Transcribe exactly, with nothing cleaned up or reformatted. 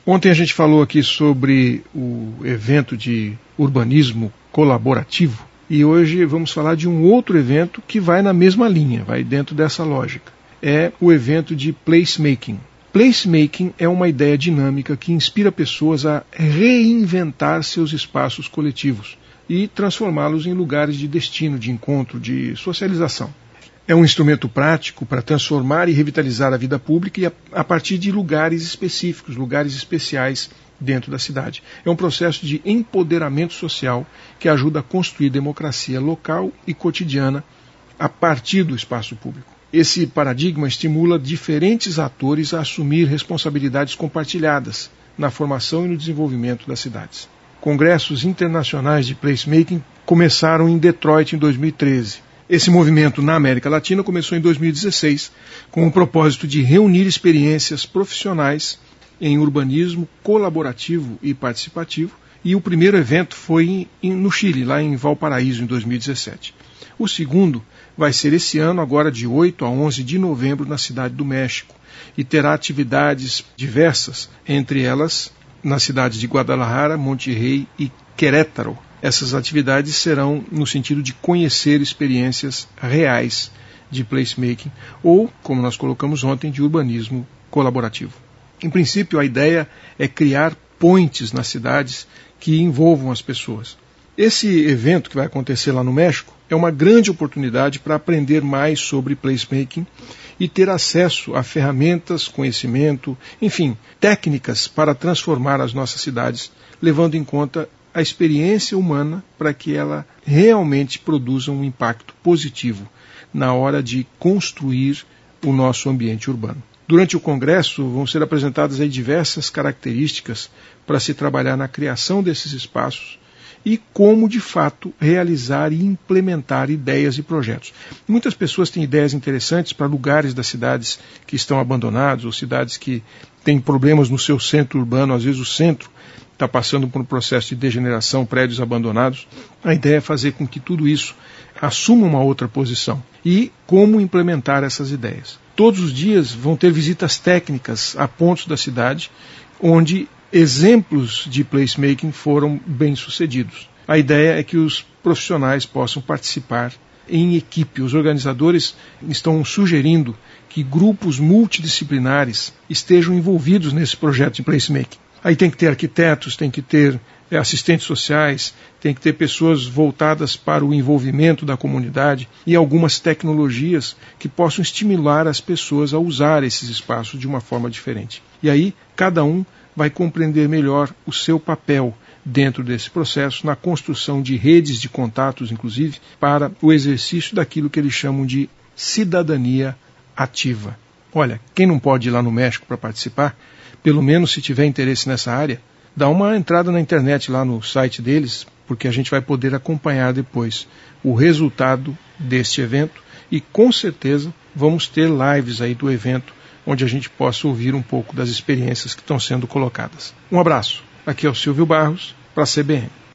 Ontem a gente falou aqui sobre o evento de urbanismo colaborativo e hoje vamos falar de um outro evento que vai na mesma linha, vai dentro dessa lógica. É o evento de placemaking. Placemaking é uma ideia dinâmica que inspira pessoas a reinventar seus espaços coletivos e transformá-los em lugares de destino, de encontro, de socialização. É um instrumento prático para transformar e revitalizar a vida pública e a, a partir de lugares específicos, lugares especiais dentro da cidade. É um processo de empoderamento social que ajuda a construir democracia local e cotidiana a partir do espaço público. Esse paradigma estimula diferentes atores a assumir responsabilidades compartilhadas na formação e no desenvolvimento das cidades. Congressos internacionais de placemaking começaram em Detroit em dois mil e treze. Esse movimento na América Latina começou em dois mil e dezesseis com o propósito de reunir experiências profissionais em urbanismo colaborativo e participativo, e o primeiro evento foi em, no Chile, lá em Valparaíso, em dois mil e dezessete. O segundo vai ser esse ano, agora de oito a onze de novembro, na Cidade do México, e terá atividades diversas, entre elas nas cidades de Guadalajara, Monterrey e Querétaro. Essas atividades serão no sentido de conhecer experiências reais de placemaking ou, como nós colocamos ontem, de urbanismo colaborativo. Em princípio, a ideia é criar pontes nas cidades que envolvam as pessoas. Esse evento que vai acontecer lá no México é uma grande oportunidade para aprender mais sobre placemaking e ter acesso a ferramentas, conhecimento, enfim, técnicas para transformar as nossas cidades, levando em conta a experiência humana para que ela realmente produza um impacto positivo na hora de construir o nosso ambiente urbano. Durante o Congresso vão ser apresentadas aí diversas características para se trabalhar na criação desses espaços e como, de fato, realizar e implementar ideias e projetos. Muitas pessoas têm ideias interessantes para lugares das cidades que estão abandonados ou cidades que têm problemas no seu centro urbano, às vezes o centro está passando por um processo de degeneração, prédios abandonados. A ideia é fazer com que tudo isso assuma uma outra posição. E como implementar essas ideias. Todos os dias vão ter visitas técnicas a pontos da cidade, onde exemplos de placemaking foram bem-sucedidos. A ideia é que os profissionais possam participar em equipe. Os organizadores estão sugerindo que grupos multidisciplinares estejam envolvidos nesse projeto de placemaking. Aí tem que ter arquitetos, tem que ter é, assistentes sociais, tem que ter pessoas voltadas para o envolvimento da comunidade e algumas tecnologias que possam estimular as pessoas a usar esses espaços de uma forma diferente. E aí cada um vai compreender melhor o seu papel dentro desse processo, na construção de redes de contatos, inclusive, para o exercício daquilo que eles chamam de cidadania ativa. Olha, quem não pode ir lá no México para participar, pelo menos se tiver interesse nessa área, dá uma entrada na internet lá no site deles, porque a gente vai poder acompanhar depois o resultado deste evento e com certeza vamos ter lives aí do evento onde a gente possa ouvir um pouco das experiências que estão sendo colocadas. Um abraço. Aqui é o Silvio Barros para a C B N.